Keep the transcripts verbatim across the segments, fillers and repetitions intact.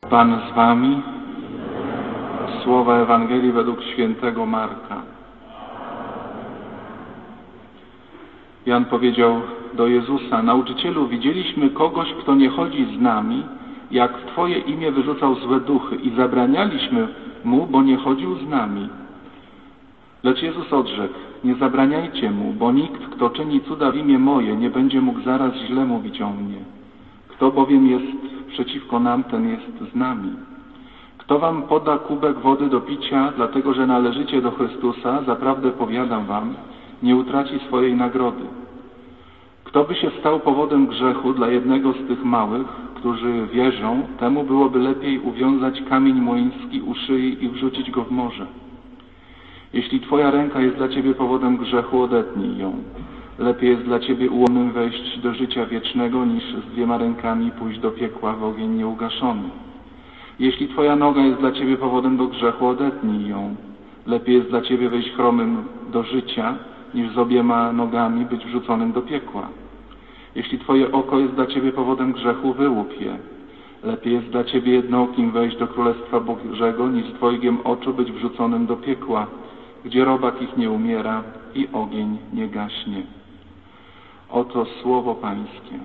Pan z wami. Słowa Ewangelii według świętego Marka. Jan powiedział do Jezusa: Nauczycielu, widzieliśmy kogoś, kto nie chodzi z nami, jak w Twoje imię wyrzucał złe duchy i zabranialiśmy mu, bo nie chodził z nami. Lecz Jezus odrzekł: nie zabraniajcie mu, bo nikt, kto czyni cuda w imię moje, nie będzie mógł zaraz źle mówić o mnie. Kto bowiem jest przeciwko nam, ten jest z nami. Kto wam poda kubek wody do picia, dlatego że należycie do Chrystusa, zaprawdę powiadam wam, nie utraci swojej nagrody. Kto by się stał powodem grzechu dla jednego z tych małych, którzy wierzą, temu byłoby lepiej uwiązać kamień młyński u szyi i wrzucić go w morze. Jeśli twoja ręka jest dla ciebie powodem grzechu, odetnij ją. Lepiej jest dla ciebie ułomnym wejść do życia wiecznego, niż z dwiema rękami pójść do piekła w ogień nieugaszony. Jeśli twoja noga jest dla ciebie powodem do grzechu, odetnij ją. Lepiej jest dla ciebie wejść chromym do życia, niż z obiema nogami być wrzuconym do piekła. Jeśli twoje oko jest dla ciebie powodem grzechu, wyłup je. Lepiej jest dla ciebie jednookim wejść do Królestwa Bożego, niż z dwojgiem oczu być wrzuconym do piekła, gdzie robak ich nie umiera i ogień nie gaśnie. Oto słowo Pańskie.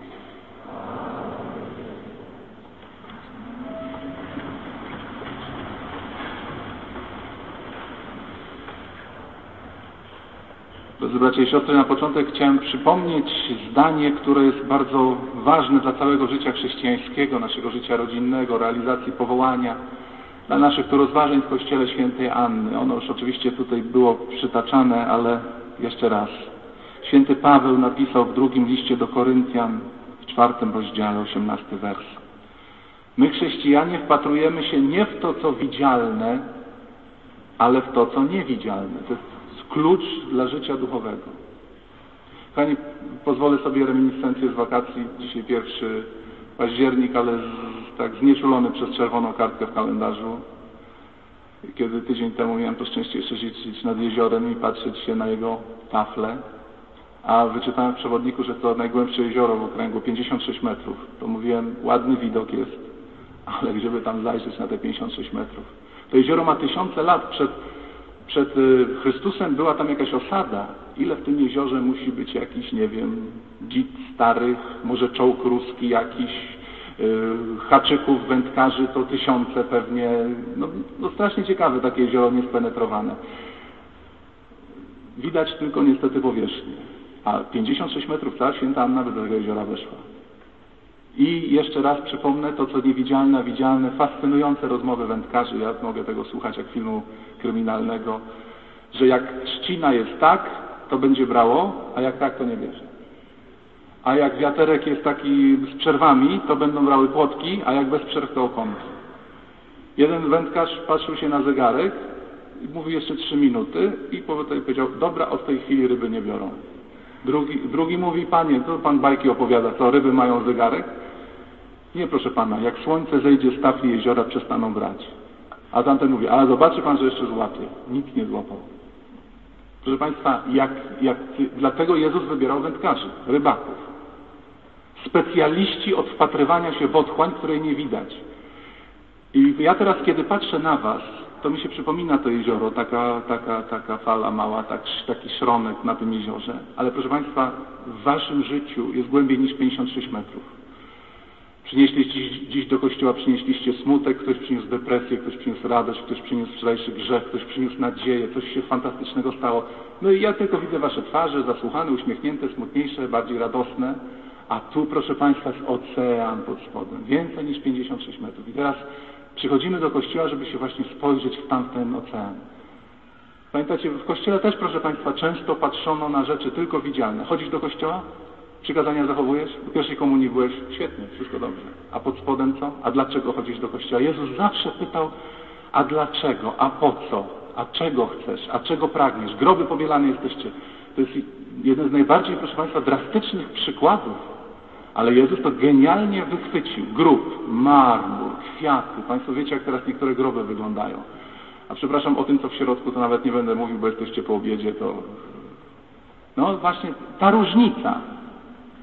Drodzy bracia i siostry, na początek chciałem przypomnieć zdanie, które jest bardzo ważne dla całego życia chrześcijańskiego, naszego życia rodzinnego, realizacji powołania, dla naszych tu rozważań w Kościele Świętej Anny. Ono już oczywiście tutaj było przytaczane, ale jeszcze raz. Święty Paweł napisał w drugim liście do Koryntian, w czwartym rozdziale, osiemnasty wers. My, chrześcijanie, wpatrujemy się nie w to, co widzialne, ale w to, co niewidzialne. To jest klucz dla życia duchowego. Kochani, pozwolę sobie reminiscencję z wakacji. Dzisiaj pierwszy październik, ale z, tak znieczulony przez czerwoną kartkę w kalendarzu. Kiedy tydzień temu miałem to szczęście jeszcze siedzieć nad jeziorem i patrzeć się na jego tafle, a wyczytałem w przewodniku, że to najgłębsze jezioro w okręgu, pięćdziesiąt sześć metrów. To mówiłem, ładny widok jest, ale gdzieby tam zajrzeć na te pięćdziesiąt sześć metrów. To jezioro ma tysiące lat. Przed, przed Chrystusem była tam jakaś osada. Ile w tym jeziorze musi być jakiś, nie wiem, dzid starych, może czołg ruski jakiś, yy, haczyków, wędkarzy, to tysiące pewnie. No, no strasznie ciekawe takie jezioro niespenetrowane. Widać tylko niestety powierzchnię. A pięćdziesiąt sześć metrów, cała Święta Anna by do tego jeziora weszła. I jeszcze raz przypomnę to, co niewidzialne, a widzialne, fascynujące rozmowy wędkarzy. Ja mogę tego słuchać jak filmu kryminalnego, że jak trzcina jest tak, to będzie brało, a jak tak, to nie bierze. A jak wiaterek jest taki z przerwami, to będą brały płotki, a jak bez przerw, to okonki. Jeden wędkarz patrzył się na zegarek i mówi jeszcze trzy minuty i powiedział, dobra, od tej chwili ryby nie biorą. Drugi, drugi mówi, panie, to pan bajki opowiada, co ryby mają zegarek? Nie, proszę pana, jak słońce zejdzie z tafli jeziora, przestaną brać. A tamten mówi, ale zobaczy pan, że jeszcze złapie. Nic nie złapał. Proszę państwa, jak, jak, dlatego Jezus wybierał wędkarzy, rybaków. Specjaliści od wpatrywania się w otchłań, której nie widać. I ja teraz, kiedy patrzę na was, to mi się przypomina to jezioro, taka, taka, taka fala mała, tak, taki szronek na tym jeziorze. Ale proszę państwa, w waszym życiu jest głębiej niż pięćdziesiąt sześć metrów. Przynieśliście dziś, dziś do kościoła, przynieśliście smutek, ktoś przyniósł depresję, ktoś przyniósł radość, ktoś przyniósł wczorajszy grzech, ktoś przyniósł nadzieję, coś się fantastycznego stało. No i ja tylko widzę wasze twarze, zasłuchane, uśmiechnięte, smutniejsze, bardziej radosne, a tu, proszę państwa, jest ocean pod spodem. Więcej niż pięćdziesiąt sześć metrów. I teraz przychodzimy do kościoła, żeby się właśnie spojrzeć w tamten ocean. Pamiętacie, w kościele też, proszę państwa, często patrzono na rzeczy tylko widzialne. Chodzisz do kościoła? Przykazania zachowujesz? Do pierwszej komunii byłeś? Świetnie, wszystko dobrze. A pod spodem co? A dlaczego chodzisz do kościoła? Jezus zawsze pytał, a dlaczego? A po co? A czego chcesz? A czego pragniesz? Groby pobielane jesteście. To jest jeden z najbardziej, proszę państwa, drastycznych przykładów. Ale Jezus to genialnie wychwycił. Grób, marmur, kwiaty. Państwo wiecie, jak teraz niektóre groby wyglądają. A przepraszam, o tym, co w środku, to nawet nie będę mówił, bo jesteście po obiedzie, to... No właśnie, ta różnica.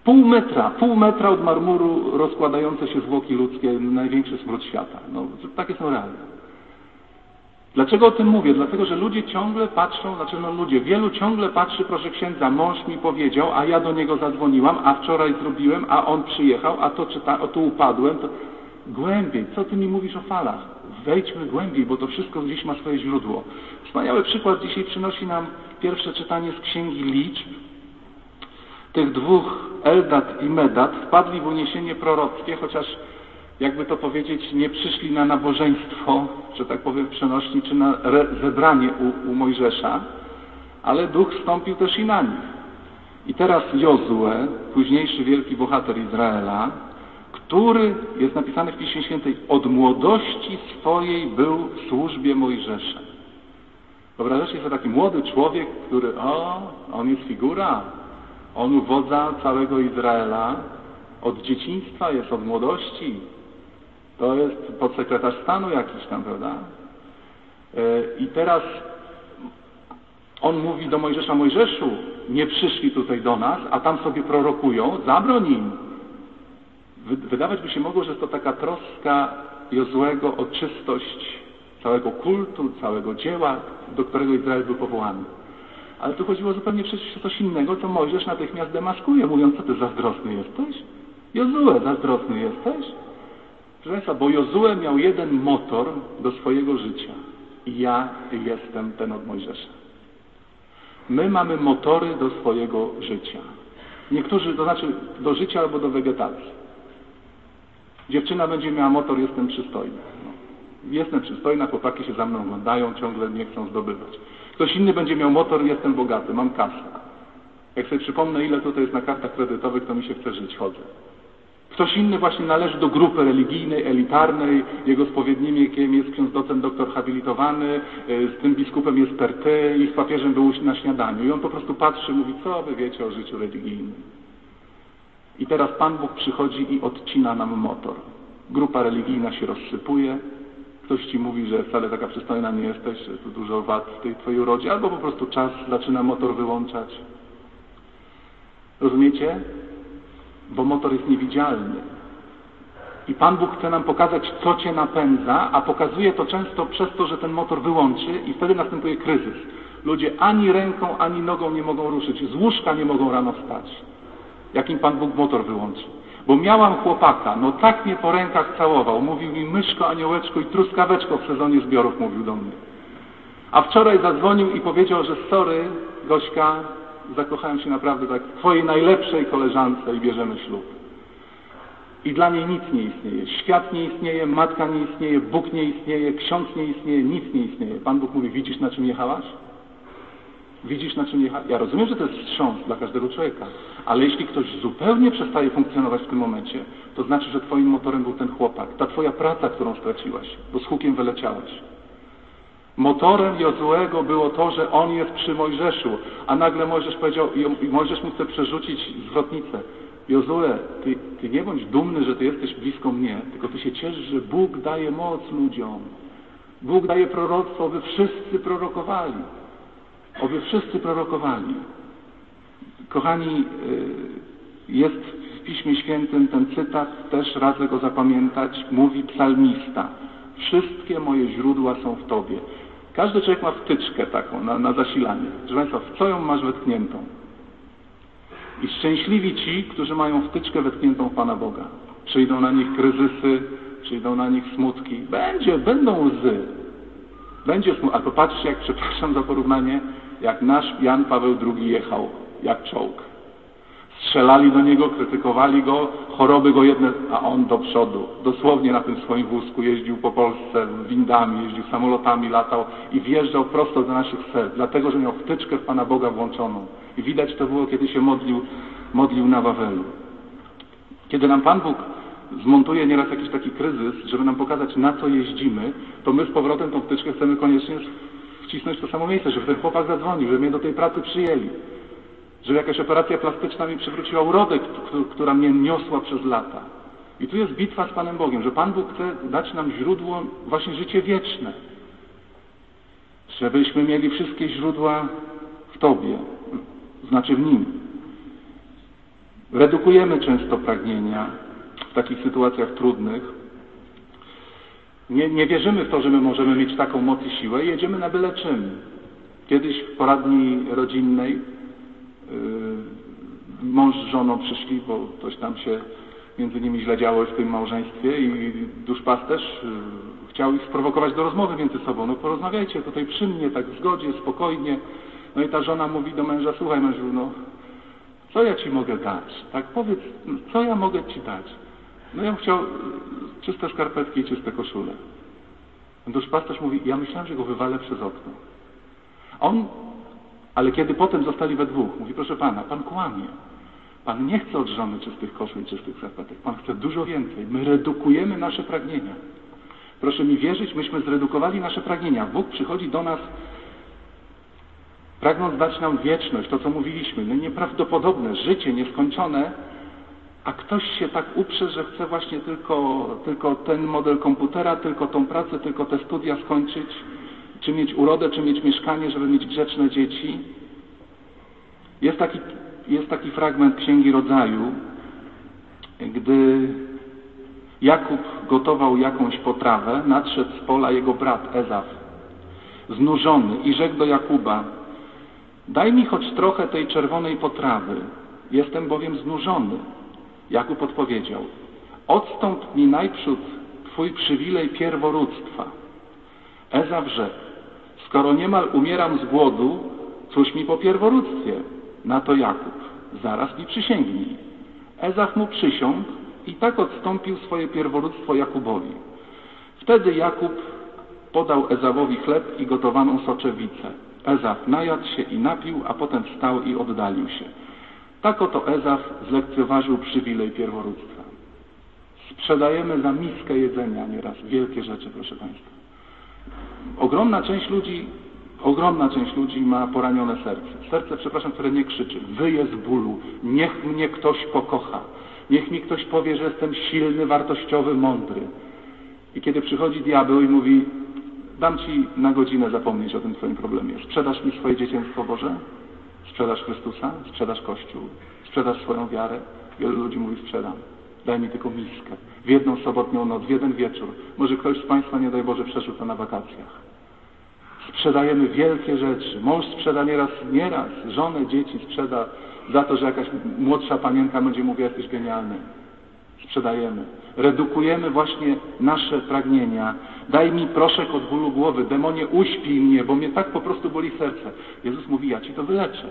Pół metra, pół metra od marmuru rozkładające się zwłoki ludzkie, największy smród świata. No, takie są realia. Dlaczego o tym mówię? Dlatego, że ludzie ciągle patrzą, znaczy no ludzie, wielu ciągle patrzy, proszę księdza, mąż mi powiedział, a ja do niego zadzwoniłam, a wczoraj zrobiłem, a on przyjechał, a to czyta, o tu upadłem. To... Głębiej, co ty mi mówisz o falach? Wejdźmy głębiej, bo to wszystko gdzieś ma swoje źródło. Wspaniały przykład dzisiaj przynosi nam pierwsze czytanie z Księgi Liczb. Tych dwóch, Eldad i Medad, wpadli w uniesienie prorockie, chociaż jakby to powiedzieć, nie przyszli na nabożeństwo, że tak powiem w przenośni, czy na zebranie u, u Mojżesza, ale duch wstąpił też i na nich. I teraz Jozue, późniejszy wielki bohater Izraela, który, jest napisany w Piśmie Świętej, od młodości swojej był w służbie Mojżesza. Wyobrażacie sobie taki młody człowiek, który, o, on jest figura, on uwodza całego Izraela, od dzieciństwa jest, od młodości. To jest podsekretarz stanu jakiś tam, prawda? I teraz on mówi do Mojżesza, Mojżeszu, nie przyszli tutaj do nas, a tam sobie prorokują, zabroń im. Wydawać by się mogło, że jest to taka troska Jozuego o czystość całego kultu, całego dzieła, do którego Izrael był powołany. Ale tu chodziło zupełnie przecież o coś innego, co Mojżesz natychmiast demaskuje, mówiąc, co ty zazdrosny jesteś? Jozue, zazdrosny jesteś? Proszę Państwa, bo Jozue miał jeden motor do swojego życia. I ja jestem ten od Mojżesza. My mamy motory do swojego życia. Niektórzy, to znaczy do życia albo do wegetacji. Dziewczyna będzie miała motor, jestem przystojny. No. Jestem przystojna, chłopaki się za mną oglądają, ciągle nie chcą zdobywać. Ktoś inny będzie miał motor, jestem bogaty, mam kasę. Jak sobie przypomnę, ile tutaj jest na kartach kredytowych, to mi się chce żyć, chodzę. Ktoś inny właśnie należy do grupy religijnej, elitarnej, jego spowiednikiem jest ksiądz docent, doktor habilitowany, z tym biskupem jest Perty i z papieżem był na śniadaniu. I on po prostu patrzy, mówi, co wy wiecie o życiu religijnym. I teraz Pan Bóg przychodzi i odcina nam motor. Grupa religijna się rozsypuje, ktoś ci mówi, że wcale taka przystojna nie jesteś, że tu dużo wad w tej twojej urodzie, albo po prostu czas zaczyna motor wyłączać. Rozumiecie? Bo motor jest niewidzialny. I Pan Bóg chce nam pokazać, co cię napędza, a pokazuje to często przez to, że ten motor wyłączy i wtedy następuje kryzys. Ludzie ani ręką, ani nogą nie mogą ruszyć, z łóżka nie mogą rano wstać. Jakim Pan Bóg motor wyłączy. Bo miałam chłopaka, no tak mnie po rękach całował, mówił mi myszko, aniołeczko i truskaweczko w sezonie zbiorów, mówił do mnie. A wczoraj zadzwonił i powiedział, że sorry, Gośka, zakochałem się naprawdę tak w twojej najlepszej koleżance i bierzemy ślub. I dla niej nic nie istnieje. Świat nie istnieje, matka nie istnieje, Bóg nie istnieje, ksiądz nie istnieje, nic nie istnieje. Pan Bóg mówi, widzisz, na czym jechałaś? Widzisz, na czym jechałaś? Ja rozumiem, że to jest wstrząs dla każdego człowieka, ale jeśli ktoś zupełnie przestaje funkcjonować w tym momencie, to znaczy, że twoim motorem był ten chłopak, ta twoja praca, którą straciłaś, bo z hukiem wyleciałaś. Motorem Jozuego było to, że on jest przy Mojżeszu, a nagle Mojżesz powiedział, i Mojżesz mu chce przerzucić zwrotnicę. Jozue, ty, ty nie bądź dumny, że ty jesteś blisko mnie, tylko ty się ciesz, że Bóg daje moc ludziom. Bóg daje proroctwo, by wszyscy prorokowali. Oby wszyscy prorokowali. Kochani, jest w Piśmie Świętym ten cytat, też radzę go zapamiętać, mówi psalmista. Wszystkie moje źródła są w Tobie. Każdy człowiek ma wtyczkę taką na, na zasilanie. Proszę Państwa, w co ją masz wetkniętą? I szczęśliwi ci, którzy mają wtyczkę wetkniętą w Pana Boga. Przyjdą na nich kryzysy, przyjdą na nich smutki. Będzie, będą łzy. Będzie smutki. Ale popatrzcie, jak, przepraszam za porównanie, jak nasz Jan Paweł drugi jechał, jak czołg. Strzelali do niego, krytykowali go, choroby go jedne, a on do przodu. Dosłownie na tym swoim wózku jeździł po Polsce windami, jeździł samolotami, latał i wjeżdżał prosto do naszych serc, dlatego, że miał wtyczkę w Pana Boga włączoną. I widać to było, kiedy się modlił, modlił na Wawelu. Kiedy nam Pan Bóg zmontuje nieraz jakiś taki kryzys, żeby nam pokazać, na co jeździmy, to my z powrotem tą wtyczkę chcemy koniecznie wcisnąć w to samo miejsce, żeby ten chłopak zadzwonił, żeby mnie do tej pracy przyjęli. Żeby jakaś operacja plastyczna mi przywróciła urodę, która mnie niosła przez lata. I tu jest bitwa z Panem Bogiem, że Pan Bóg chce dać nam źródło, właśnie życie wieczne. Żebyśmy mieli wszystkie źródła w Tobie, znaczy w Nim. Redukujemy często pragnienia w takich sytuacjach trudnych. Nie, nie wierzymy w to, że my możemy mieć taką moc i siłę i jedziemy na byle czym. Kiedyś w poradni rodzinnej yy, mąż z żoną przyszli, bo coś tam się między nimi źle działo w tym małżeństwie i duszpasterz yy, chciał ich sprowokować do rozmowy między sobą. No porozmawiajcie tutaj przy mnie, tak w zgodzie, spokojnie. No i ta żona mówi do męża: słuchaj mężu, no co ja ci mogę dać? Tak powiedz, co ja mogę ci dać? No ja bym chciał czyste skarpetki i czyste koszule. Duszpasterz mówi: ja myślałem, że go wywalę przez okno. On, ale kiedy potem zostali we dwóch, mówi: proszę pana, pan kłamie. Pan nie chce od żony czystych koszul i czystych skarpetek. Pan chce dużo więcej. My redukujemy nasze pragnienia. Proszę mi wierzyć, myśmy zredukowali nasze pragnienia. Bóg przychodzi do nas, pragnąc dać nam wieczność, to co mówiliśmy, no nieprawdopodobne, życie nieskończone, a ktoś się tak uprze, że chce właśnie tylko, tylko ten model komputera, tylko tą pracę, tylko te studia skończyć, czy mieć urodę, czy mieć mieszkanie, żeby mieć grzeczne dzieci. Jest taki, jest taki fragment Księgi Rodzaju, gdy Jakub gotował jakąś potrawę, nadszedł z pola jego brat Ezaf, znużony, i rzekł do Jakuba: daj mi choć trochę tej czerwonej potrawy, jestem bowiem znużony. Jakub odpowiedział: odstąp mi najprzód twój przywilej pierworództwa. Ezaf rzekł: skoro niemal umieram z głodu, cóż mi po pierworództwie? Na to Jakub: zaraz mi przysięgnij. Ezaf mu przysiągł i tak odstąpił swoje pierworództwo Jakubowi. Wtedy Jakub podał Ezawowi chleb i gotowaną soczewicę. Ezaf najadł się i napił, a potem wstał i oddalił się. Tak oto Ezaf zlekceważył przywilej pierworództwa. Sprzedajemy za miskę jedzenia nieraz wielkie rzeczy, proszę Państwa. Ogromna część ludzi, ogromna część ludzi ma poranione serce. Serce, przepraszam, które nie krzyczy: wyje z bólu, niech mnie ktoś pokocha, niech mi ktoś powie, że jestem silny, wartościowy, mądry. I kiedy przychodzi diabeł i mówi: dam Ci na godzinę zapomnieć o tym Twoim problemie. Sprzedasz mi swoje dzieciństwo Boże? Sprzedasz Chrystusa? Sprzedasz Kościół? Sprzedasz swoją wiarę? Wielu ludzi mówi: sprzedam. Daj mi tylko miskę. W jedną sobotnią noc, w jeden wieczór. Może ktoś z Państwa, nie daj Boże, przeżył to na wakacjach. Sprzedajemy wielkie rzeczy. Mąż sprzeda nieraz, nieraz żonę, dzieci sprzeda za to, że jakaś młodsza panienka będzie mówiła: jesteś genialny. Sprzedajemy. Redukujemy właśnie nasze pragnienia. Daj mi proszek od bólu głowy. Demonie, uśpij mnie, bo mnie tak po prostu boli serce. Jezus mówi: ja Ci to wyleczę.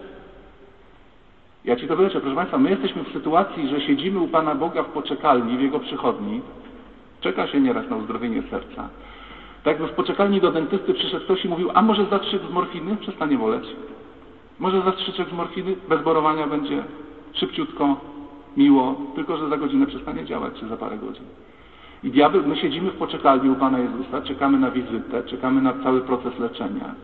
Ja Ci to wyleczę. Proszę Państwa, my jesteśmy w sytuacji, że siedzimy u Pana Boga w poczekalni, w Jego przychodni. Czeka się nieraz na uzdrowienie serca. Tak jakby w poczekalni do dentysty przyszedł ktoś i mówił: a może zastrzyk z morfiny? Przestanie boleć. Może zastrzyk z morfiny? Bez borowania będzie szybciutko, miło, tylko że za godzinę przestanie działać, czy za parę godzin. I diabeł, my siedzimy w poczekalni u Pana Jezusa, czekamy na wizytę, czekamy na cały proces leczenia.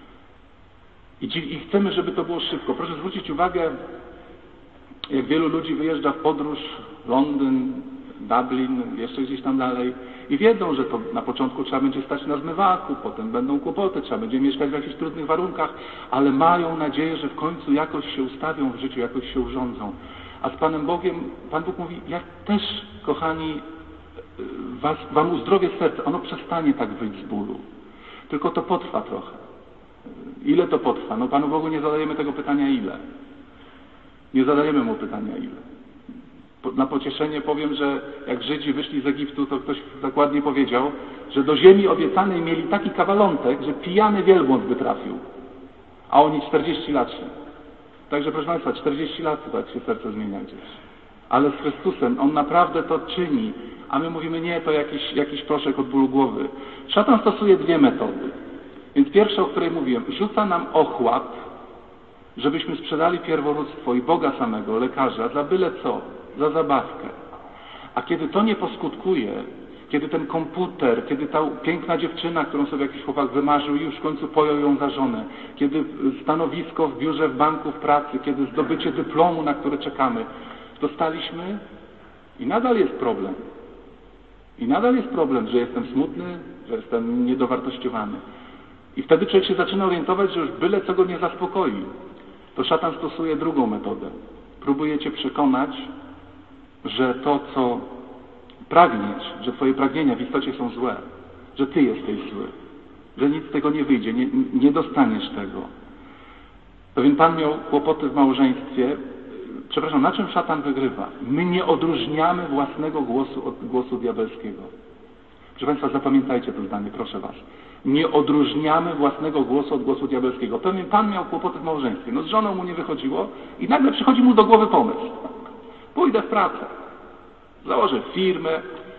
I, I chcemy, żeby to było szybko. Proszę zwrócić uwagę, jak wielu ludzi wyjeżdża w podróż, Londyn, Dublin, jeszcze gdzieś tam dalej, i wiedzą, że to na początku trzeba będzie stać na zmywaku, potem będą kłopoty, trzeba będzie mieszkać w jakichś trudnych warunkach, ale mają nadzieję, że w końcu jakoś się ustawią w życiu, jakoś się urządzą. A z Panem Bogiem, Pan Bóg mówi: ja też, kochani, was, wam uzdrowię serce. Ono przestanie tak wyjść z bólu. Tylko to potrwa trochę. Ile to potrwa? No Panu Bogu nie zadajemy tego pytania ile. Nie zadajemy Mu pytania ile. Na pocieszenie powiem, że jak Żydzi wyszli z Egiptu, to ktoś dokładnie powiedział, że do ziemi obiecanej mieli taki kawalątek, że pijany wielbłąd by trafił. A oni czterdzieści lat szli. Także proszę Państwa, czterdzieści lat tak się serce zmienia gdzieś. Ale z Chrystusem On naprawdę to czyni. A my mówimy: nie, to jakiś, jakiś proszek od bólu głowy. Szatan stosuje dwie metody. Więc pierwsza, o której mówiłem, rzuca nam ochłap, żebyśmy sprzedali pierworództwo i Boga samego, lekarza, za byle co, za zabawkę. A kiedy to nie poskutkuje, kiedy ten komputer, kiedy ta piękna dziewczyna, którą sobie jakiś chłopak wymarzył i już w końcu pojął ją za żonę, kiedy stanowisko w biurze, w banku, w pracy, kiedy zdobycie dyplomu, na które czekamy, dostaliśmy i nadal jest problem. I nadal jest problem, że jestem smutny, że jestem niedowartościowany. I wtedy człowiek się zaczyna orientować, że już byle co go nie zaspokoi. To szatan stosuje drugą metodę. próbuje cię przekonać, że to, co pragniesz, że twoje pragnienia w istocie są złe, że ty jesteś zły, że nic z tego nie wyjdzie, nie, nie dostaniesz tego. Pewien pan miał kłopoty w małżeństwie. Przepraszam, na czym szatan wygrywa? My nie odróżniamy własnego głosu od głosu diabelskiego. Proszę Państwa, zapamiętajcie to zdanie, proszę Was. Nie odróżniamy własnego głosu od głosu diabelskiego. Pewien pan miał kłopoty w małżeństwie. No z żoną mu nie wychodziło i nagle przychodzi mu do głowy pomysł. Pójdę w pracę, założę firmę,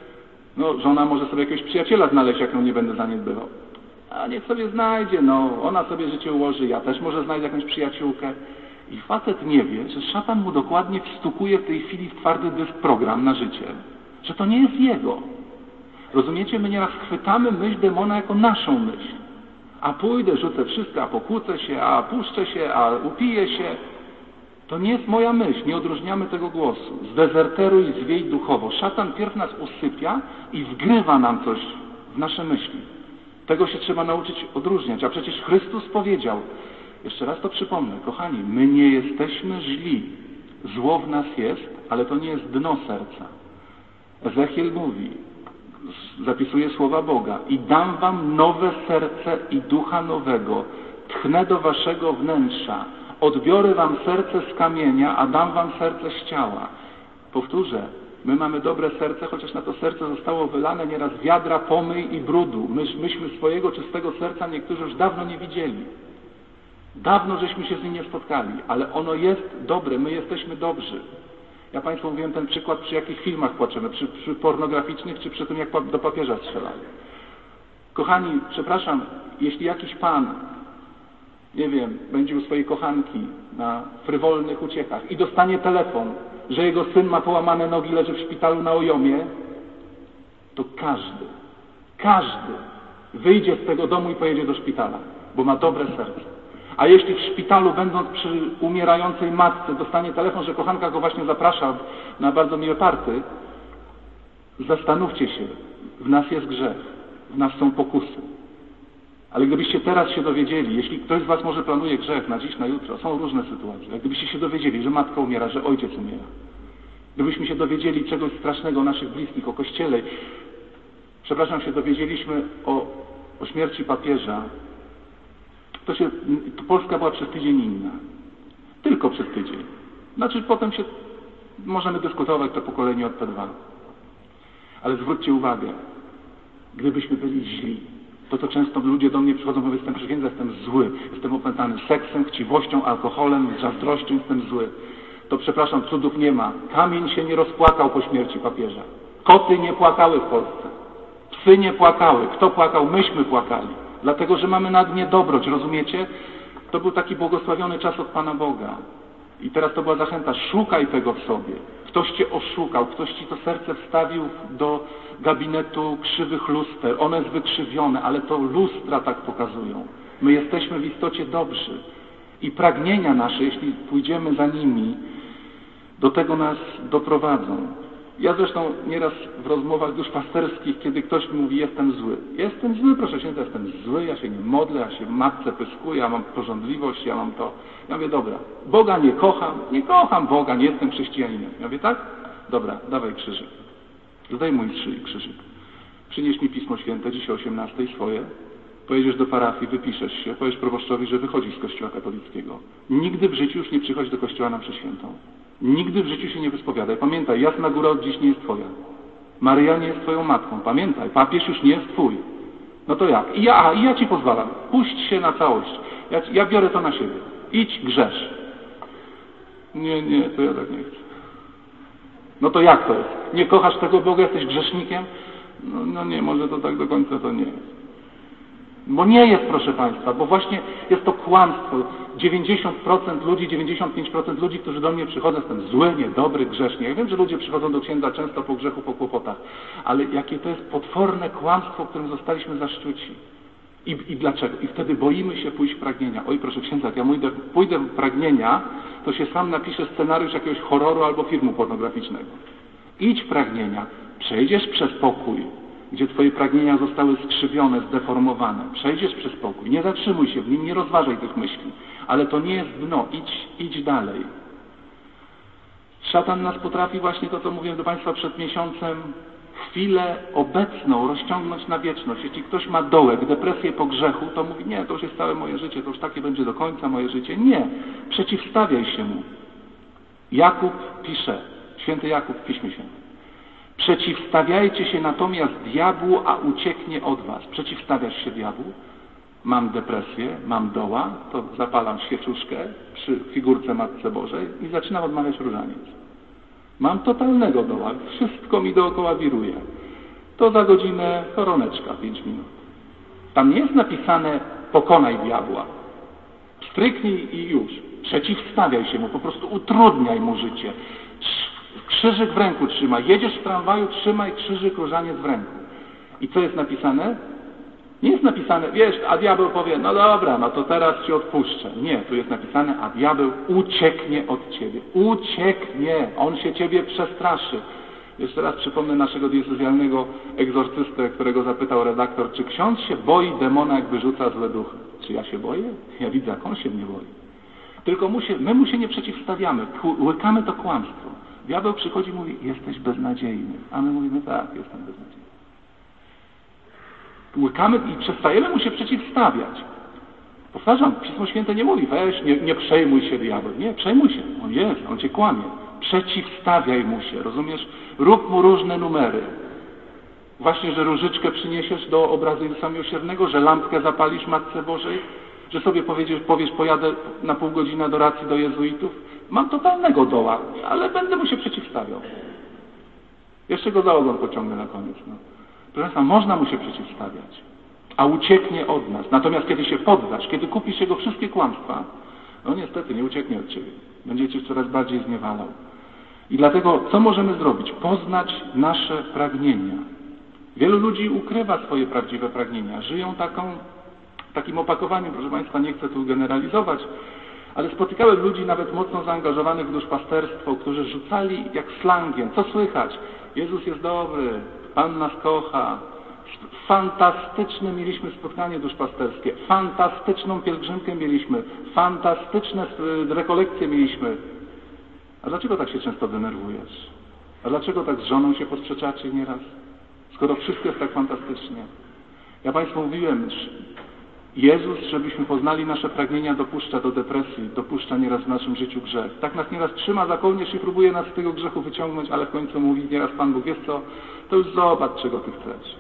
no żona może sobie jakiegoś przyjaciela znaleźć, jak ją nie będę zaniedbywał. A niech sobie znajdzie, no ona sobie życie ułoży, ja też może znajdę jakąś przyjaciółkę. I facet nie wie, że szatan mu dokładnie wstukuje w tej chwili w twardy dysk program na życie, że to nie jest jego. Rozumiecie? My nieraz chwytamy myśl demona jako naszą myśl. A pójdę, rzucę wszystko, a pokłócę się, a puszczę się, a upiję się. To nie jest moja myśl, nie odróżniamy tego głosu. Zdezerteruj i zwiej duchowo. Szatan pierw nas usypia i wgrywa nam coś w nasze myśli. Tego się trzeba nauczyć odróżniać. A przecież Chrystus powiedział, jeszcze raz to przypomnę, kochani, my nie jesteśmy źli. Zło w nas jest, ale to nie jest dno serca. Ezechiel mówi, zapisuje słowa Boga, i dam wam nowe serce i ducha nowego, tchnę do waszego wnętrza, odbiorę wam serce z kamienia, a dam wam serce z ciała. Powtórzę, my mamy dobre serce, chociaż na to serce zostało wylane nieraz wiadra pomyj i brudu. My, myśmy swojego czystego serca niektórzy już dawno nie widzieli. Dawno żeśmy się z nim nie spotkali, ale ono jest dobre, my jesteśmy dobrzy. Ja Państwu mówiłem ten przykład, przy jakich filmach płaczemy, przy, przy pornograficznych, czy przy tym, jak do papieża strzelali. Kochani, przepraszam, jeśli jakiś pan, nie wiem, będzie u swojej kochanki na frywolnych uciechach i dostanie telefon, że jego syn ma połamane nogi, leży w szpitalu na Ojomie, to każdy, każdy wyjdzie z tego domu i pojedzie do szpitala, bo ma dobre serce. A jeśli w szpitalu, będąc przy umierającej matce, dostanie telefon, że kochanka go właśnie zaprasza na bardzo miłe party, zastanówcie się, w nas jest grzech, w nas są pokusy. Ale gdybyście teraz się dowiedzieli, jeśli ktoś z was może planuje grzech na dziś, na jutro, są różne sytuacje, gdybyście się dowiedzieli, że matka umiera, że ojciec umiera, gdybyśmy się dowiedzieli czegoś strasznego o naszych bliskich, o Kościele, przepraszam, się dowiedzieliśmy o, o śmierci papieża, to się, to Polska była przez tydzień inna. Tylko przez tydzień. Znaczy potem się możemy dyskutować to pokolenie od P dwa. Ale zwróćcie uwagę, gdybyśmy byli źli, to to często ludzie do mnie przychodzą, mówią, jestem księdza, jestem zły, jestem opętany seksem, chciwością, alkoholem, zazdrością, jestem zły. To przepraszam, cudów nie ma. Kamień się nie rozpłakał po śmierci papieża. Koty nie płakały w Polsce. Psy nie płakały. Kto płakał? Myśmy płakali. Dlatego, że mamy na dnie dobroć, rozumiecie? To był taki błogosławiony czas od Pana Boga. I teraz to była zachęta, szukaj tego w sobie. Ktoś cię oszukał, ktoś ci to serce wstawił do gabinetu krzywych luster. One jest wykrzywione, ale to lustra tak pokazują. My jesteśmy w istocie dobrzy. I pragnienia nasze, jeśli pójdziemy za nimi, do tego nas doprowadzą. Ja zresztą nieraz w rozmowach duszpasterskich, kiedy ktoś mi mówi, jestem zły. Jestem zły, proszę księdza, jestem zły, ja się nie modlę, ja się matce pyskuję, ja mam porządliwość, ja mam to. Ja mówię, dobra, Boga nie kocham, nie kocham Boga, nie jestem chrześcijaninem. Ja mówię, tak? Dobra, dawaj krzyżyk. Zdejmuj z szyi krzyżyk. Przynieś mi Pismo Święte, dzisiaj o osiemnastej swoje. Pojedziesz do parafii, wypiszesz się, powiesz proboszczowi, że wychodzisz z Kościoła katolickiego. Nigdy w życiu już nie przychodź do Kościoła na mszę świętą. Nigdy w życiu się nie wyspowiadaj. Pamiętaj, Jasna Góra od dziś nie jest twoja. Maryja nie jest twoją matką. Pamiętaj, papież już nie jest twój. No to jak? I ja, i ja ci pozwalam. Puść się na całość. Ja, ja biorę to na siebie. Idź, grzesz. Nie, nie, to ja tak nie chcę. No to jak to jest? Nie kochasz tego Boga, jesteś grzesznikiem? No, no nie, może to tak do końca to nie jest. Bo nie jest, proszę Państwa, bo właśnie jest to kłamstwo. dziewięćdziesiąt procent ludzi, dziewięćdziesiąt pięć procent ludzi, którzy do mnie przychodzą, jestem zły, niedobry, grzeszny. Ja wiem, że ludzie przychodzą do księdza często po grzechu, po kłopotach, ale jakie to jest potworne kłamstwo, którym zostaliśmy zaszczuci. I, I dlaczego? I wtedy boimy się pójść w pragnienia. Oj, proszę księdza, jak ja pójdę, pójdę w pragnienia, to się sam napiszę scenariusz jakiegoś horroru albo filmu pornograficznego. Idź w pragnienia, przejdziesz przez pokój, gdzie twoje pragnienia zostały skrzywione, zdeformowane. Przejdziesz przez pokój, nie zatrzymuj się w nim, nie rozważaj tych myśli. Ale to nie jest dno, idź, idź dalej. Szatan nas potrafi właśnie to, co mówiłem do Państwa przed miesiącem, chwilę obecną rozciągnąć na wieczność. Jeśli ktoś ma dołek, depresję po grzechu, to mówi, nie, to już jest całe moje życie, to już takie będzie do końca moje życie. Nie, przeciwstawiaj się mu. Jakub pisze, święty Jakub w Piśmie Świętym. Przeciwstawiajcie się natomiast diabłu, a ucieknie od was. Przeciwstawiasz się diabłu? Mam depresję, mam doła, to zapalam świeczuszkę przy figurce Matce Bożej i zaczynam odmawiać różaniec. Mam totalnego doła, wszystko mi dookoła wiruje. To za godzinę koroneczka, pięć minut. Tam nie jest napisane pokonaj diabła. Stryknij i już. Przeciwstawiaj się mu, po prostu utrudniaj mu życie. Krzyżyk w ręku trzymaj. Jedziesz w tramwaju, trzymaj krzyżyk, różaniec w ręku. I co jest napisane? Nie jest napisane, wiesz, a diabeł powie, no dobra, no to teraz ci odpuszczę. Nie, tu jest napisane, a diabeł ucieknie od ciebie. Ucieknie. On się ciebie przestraszy. Jeszcze raz przypomnę naszego diecezjalnego egzorcystę, którego zapytał redaktor, czy ksiądz się boi demona, jak wyrzuca złe duchy? Czy ja się boję? Ja widzę, jak on się mnie boi. Tylko mu się, my mu się nie przeciwstawiamy. Łykamy to kłamstwo. Diabeł przychodzi i mówi, jesteś beznadziejny. A my mówimy, tak, jestem beznadziejny. Łykamy i przestajemy mu się przeciwstawiać. Powtarzam, Pismo Święte nie mówi, weź, nie, nie przejmuj się diabeł. Nie, przejmuj się. On jest, on cię kłamie. Przeciwstawiaj mu się, rozumiesz? Rób mu różne numery. Właśnie, że różyczkę przyniesiesz do obrazu Jezusa Miłosiernego, że lampkę zapalisz Matce Bożej, że sobie powiesz, powiesz pojadę na pół godziny do racji do jezuitów. Mam totalnego doła, ale będę mu się przeciwstawiał. Jeszcze go za ogon pociągnę na koniec. No. Proszę Państwa, można mu się przeciwstawiać, a ucieknie od nas. Natomiast kiedy się poddasz, kiedy kupisz jego wszystkie kłamstwa, no niestety nie ucieknie od ciebie. Będzie cię coraz bardziej zniewalał. I dlatego, co możemy zrobić? Poznać nasze pragnienia. Wielu ludzi ukrywa swoje prawdziwe pragnienia. Żyją taką, takim opakowaniem, proszę Państwa, nie chcę tu generalizować, ale spotykałem ludzi nawet mocno zaangażowanych w duszpasterstwo, którzy rzucali jak slangiem. Co słychać? Jezus jest dobry, Pan nas kocha. Fantastyczne mieliśmy spotkanie duszpasterskie. Fantastyczną pielgrzymkę mieliśmy. Fantastyczne rekolekcje mieliśmy. A dlaczego tak się często denerwujesz? A dlaczego tak z żoną się posprzeczacie nieraz? Skoro wszystko jest tak fantastycznie. Ja Państwu mówiłem, Jezus, żebyśmy poznali nasze pragnienia, dopuszcza do depresji, dopuszcza nieraz w naszym życiu grzech. Tak nas nieraz trzyma za kołnierz i próbuje nas z tego grzechu wyciągnąć, ale w końcu mówi nieraz Pan Bóg, wiesz co, to już zobacz, czego Ty chcesz.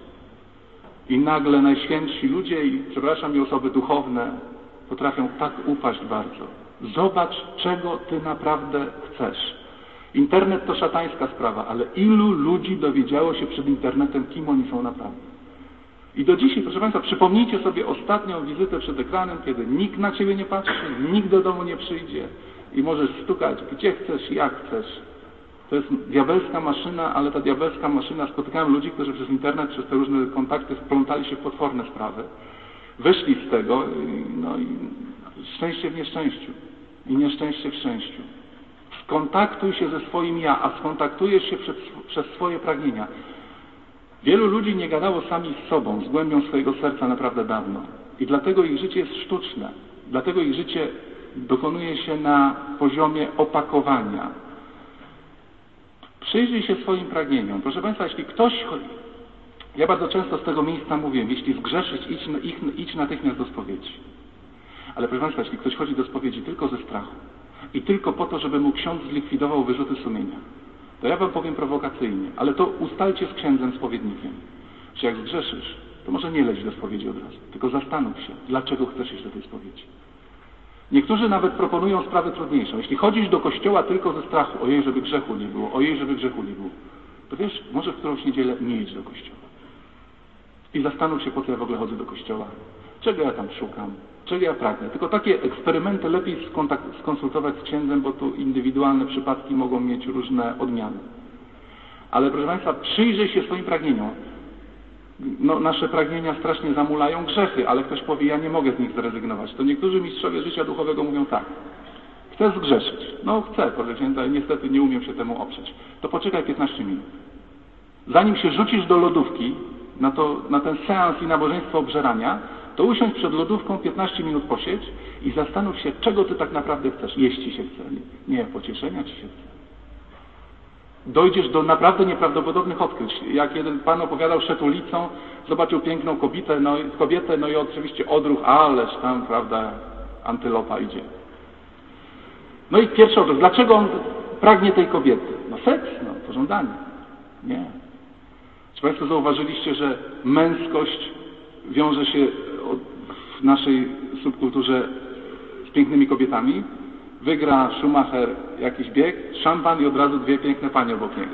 I nagle najświętsi ludzie i, przepraszam, i osoby duchowne potrafią tak upaść bardzo. Zobacz, czego Ty naprawdę chcesz. Internet to szatańska sprawa, ale ilu ludzi dowiedziało się przed internetem, kim oni są naprawdę. I do dzisiaj, proszę Państwa, przypomnijcie sobie ostatnią wizytę przed ekranem, kiedy nikt na Ciebie nie patrzy, nikt do domu nie przyjdzie i możesz stukać gdzie chcesz, jak chcesz. To jest diabelska maszyna, ale ta diabelska maszyna, spotykałem ludzi, którzy przez internet, przez te różne kontakty wplątali się w potworne sprawy. Wyszli z tego, no i szczęście w nieszczęściu i nieszczęście w szczęściu. Skontaktuj się ze swoim ja, a skontaktujesz się przez, przez swoje pragnienia. Wielu ludzi nie gadało sami z sobą, z głębią swojego serca naprawdę dawno. I dlatego ich życie jest sztuczne. Dlatego ich życie dokonuje się na poziomie opakowania. Przyjrzyj się swoim pragnieniom. Proszę Państwa, jeśli ktoś... Ja bardzo często z tego miejsca mówię, jeśli zgrzeszyć, idź, idź, idź natychmiast do spowiedzi. Ale proszę Państwa, jeśli ktoś chodzi do spowiedzi tylko ze strachu i tylko po to, żeby mu ksiądz zlikwidował wyrzuty sumienia, to ja Wam powiem prowokacyjnie, ale to ustalcie z księdzem spowiednikiem, że jak zgrzeszysz, to może nie leć do spowiedzi od razu, tylko zastanów się, dlaczego chcesz iść do tej spowiedzi. Niektórzy nawet proponują sprawę trudniejszą. Jeśli chodzisz do kościoła tylko ze strachu, ojej, żeby grzechu nie było, ojej, żeby grzechu nie było, to wiesz, może w którąś niedzielę nie idź do kościoła. I zastanów się, po co ja w ogóle chodzę do kościoła, czego ja tam szukam, czego ja pragnę. Tylko takie eksperymenty lepiej skonsultować z księdzem, bo tu indywidualne przypadki mogą mieć różne odmiany. Ale proszę Państwa, przyjrzyj się swoim pragnieniom. No, nasze pragnienia strasznie zamulają grzechy, ale ktoś powie, ja nie mogę z nich zrezygnować. To niektórzy mistrzowie życia duchowego mówią tak. Chcę zgrzeszyć. No chcę, proszę księdza, ale niestety nie umiem się temu oprzeć. To poczekaj piętnaście minut. Zanim się rzucisz do lodówki, na, to, na ten seans i nabożeństwo obżerania, to usiądź przed lodówką, piętnaście minut posiedź i zastanów się, czego Ty tak naprawdę chcesz. Jeść Ci się chce. Nie, nie pocieszenia Ci się chce. Dojdziesz do naprawdę nieprawdopodobnych odkryć. Jak jeden pan opowiadał, szedł ulicą, zobaczył piękną kobietę, no, kobietę, no i oczywiście odruch, ależ tam, prawda, antylopa idzie. No i pierwszy odruch, dlaczego on pragnie tej kobiety? No seks, no, pożądanie. Nie. Czy Państwo zauważyliście, że męskość wiąże się w naszej subkulturze z pięknymi kobietami? Wygra Schumacher jakiś bieg, szampan i od razu dwie piękne panie obok niego.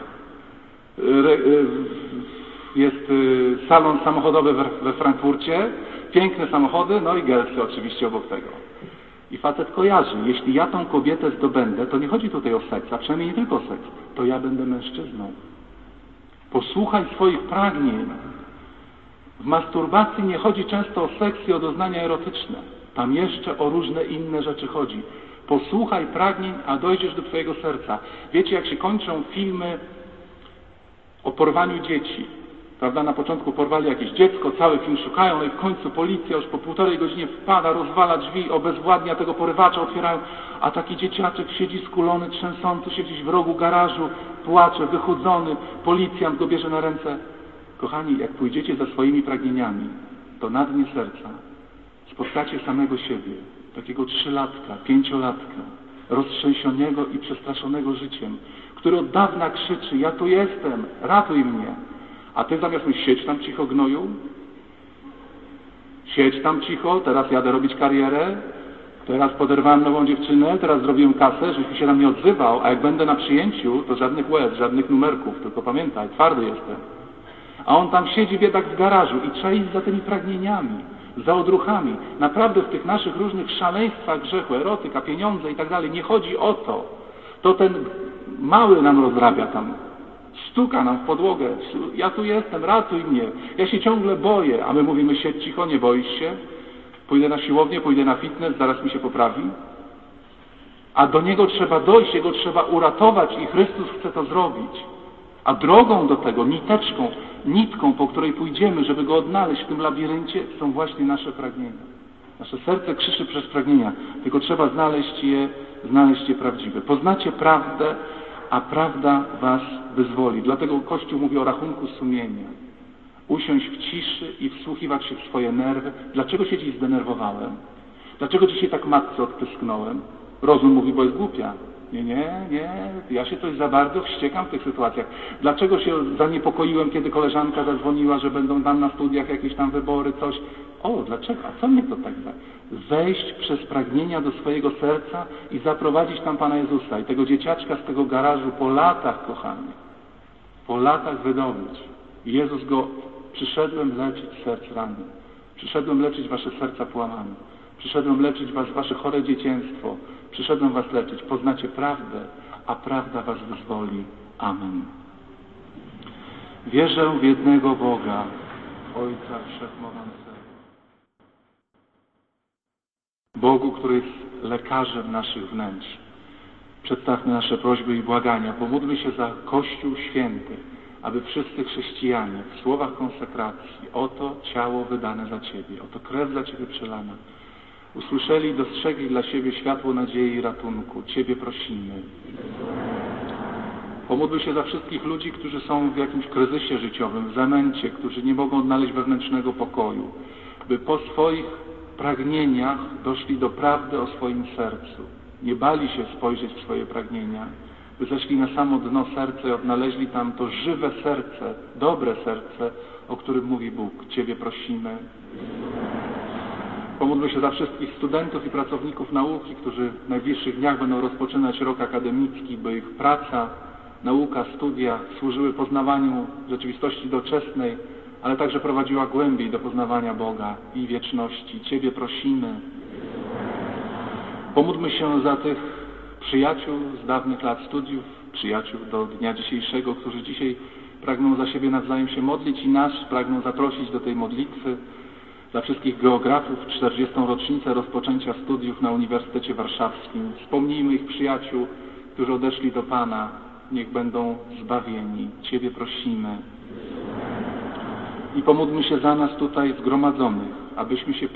Jest salon samochodowy we Frankfurcie, piękne samochody, no i Gelsy oczywiście obok tego. I facet kojarzy, jeśli ja tą kobietę zdobędę, to nie chodzi tutaj o seks, a przynajmniej nie tylko o seks, to ja będę mężczyzną. Posłuchaj swoich pragnień. W masturbacji nie chodzi często o seks i o doznania erotyczne. Tam jeszcze o różne inne rzeczy chodzi. Posłuchaj pragnień, a dojdziesz do Twojego serca. Wiecie, jak się kończą filmy o porwaniu dzieci. Prawda? Na początku porwali jakieś dziecko, cały film szukają, no i w końcu policja już po półtorej godzinie wpada, rozwala drzwi, obezwładnia tego porywacza, otwierają, a taki dzieciaczek siedzi skulony, trzęsący się gdzieś w rogu garażu, płacze, wychudzony, policjant go bierze na ręce. Kochani, jak pójdziecie za swoimi pragnieniami, to na dnie serca spotkacie samego siebie, takiego trzylatka, pięciolatka, roztrzęsionego i przestraszonego życiem, który od dawna krzyczy, ja tu jestem, ratuj mnie. A ty zamiast mówić, siedź tam cicho, gnoju, siedź tam cicho, teraz jadę robić karierę, teraz poderwałem nową dziewczynę, teraz zrobiłem kasę, żebyś mi się tam nie odzywał, a jak będę na przyjęciu, to żadnych łez, żadnych numerków, tylko pamiętaj, twardy jestem. A on tam siedzi biedak w garażu i trzeba iść za tymi pragnieniami, za odruchami. Naprawdę w tych naszych różnych szaleństwach grzechu, erotyka, pieniądze i tak dalej, nie chodzi o to. To ten mały nam rozrabia tam, stuka nam w podłogę, ja tu jestem, ratuj mnie, ja się ciągle boję, a my mówimy, siedź cicho, nie boisz się, pójdę na siłownię, pójdę na fitness, zaraz mi się poprawi. A do niego trzeba dojść, jego trzeba uratować i Chrystus chce to zrobić. A drogą do tego, niteczką, nitką, po której pójdziemy, żeby go odnaleźć w tym labiryncie, są właśnie nasze pragnienia. Nasze serce krzyczy przez pragnienia, tylko trzeba znaleźć je, znaleźć je prawdziwe. Poznacie prawdę, a prawda was wyzwoli. Dlatego Kościół mówi o rachunku sumienia. Usiąść w ciszy i wsłuchiwać się w swoje nerwy. Dlaczego się dziś zdenerwowałem? Dlaczego dzisiaj tak matce odpysknąłem? Rozum mówi, bo jest głupia. Nie, nie, nie, ja się coś za bardzo wściekam w tych sytuacjach. Dlaczego się zaniepokoiłem, kiedy koleżanka zadzwoniła, że będą tam na studiach jakieś tam wybory, coś? O, dlaczego? A co mnie to tak za? Wejść przez pragnienia do swojego serca i zaprowadzić tam Pana Jezusa i tego dzieciaczka z tego garażu po latach, kochani, po latach wydobyć. Jezus go, przyszedłem leczyć serc rannych, przyszedłem leczyć wasze serca połamane, przyszedłem leczyć was, wasze chore dzieciństwo, przyszedłem was leczyć. Poznacie prawdę, a prawda was wyzwoli. Amen. Wierzę w jednego Boga, Ojca Wszechmogącego. Bogu, który jest lekarzem naszych wnętrz. Przedstawmy nasze prośby i błagania. Pomódlmy się za Kościół Święty, aby wszyscy chrześcijanie w słowach konsekracji, oto ciało wydane za Ciebie, oto krew za Ciebie przelana, usłyszeli i dostrzegli dla siebie światło nadziei i ratunku. Ciebie prosimy. Pomódlmy się za wszystkich ludzi, którzy są w jakimś kryzysie życiowym, w zamęcie, którzy nie mogą odnaleźć wewnętrznego pokoju, by po swoich pragnieniach doszli do prawdy o swoim sercu. Nie bali się spojrzeć w swoje pragnienia, by zeszli na samo dno serca i odnaleźli tam to żywe serce, dobre serce, o którym mówi Bóg. Ciebie prosimy. Pomódlmy się za wszystkich studentów i pracowników nauki, którzy w najbliższych dniach będą rozpoczynać rok akademicki, by ich praca, nauka, studia służyły poznawaniu rzeczywistości doczesnej, ale także prowadziła głębiej do poznawania Boga i wieczności. Ciebie prosimy. Pomódlmy się za tych przyjaciół z dawnych lat studiów, przyjaciół do dnia dzisiejszego, którzy dzisiaj pragną za siebie nawzajem się modlić i nas pragną zaprosić do tej modlitwy. Za wszystkich geografów, czterdziestą rocznicę rozpoczęcia studiów na Uniwersytecie Warszawskim. Wspomnijmy ich przyjaciół, którzy odeszli do Pana. Niech będą zbawieni. Ciebie prosimy. I pomódlmy się za nas tutaj zgromadzonych, abyśmy się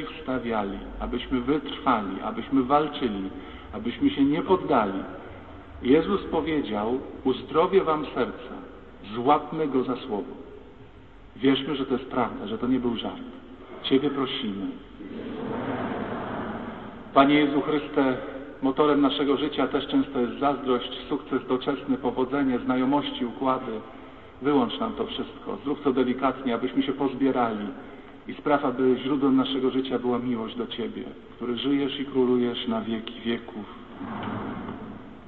przeciwstawiali, abyśmy wytrwali, abyśmy walczyli, abyśmy się nie poddali, Jezus powiedział, uzdrowię wam serca, złapmy go za słowo. Wierzmy, że to jest prawda, że to nie był żart. Ciebie prosimy. Panie Jezu Chryste, motorem naszego życia też często jest zazdrość, sukces doczesny, powodzenie, znajomości, układy. Wyłącz nam to wszystko. Zrób to delikatnie, abyśmy się pozbierali i spraw, aby źródłem naszego życia była miłość do Ciebie, który żyjesz i królujesz na wieki wieków.